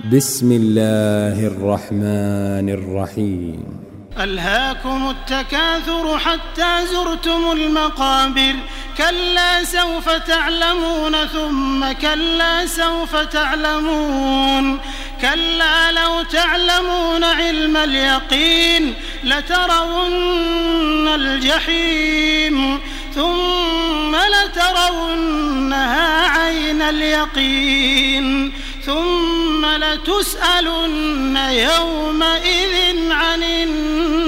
بسم الله الرحمن الرحيم. ألهاكم التكاثر حتى زرتم المقابر كلا سوف تعلمون ثم كلا سوف تعلمون كلا لو تعلمون علم اليقين لترون الجحيم ثم لترونها عين اليقين ثم لتسألن يومئذ عن النعيم.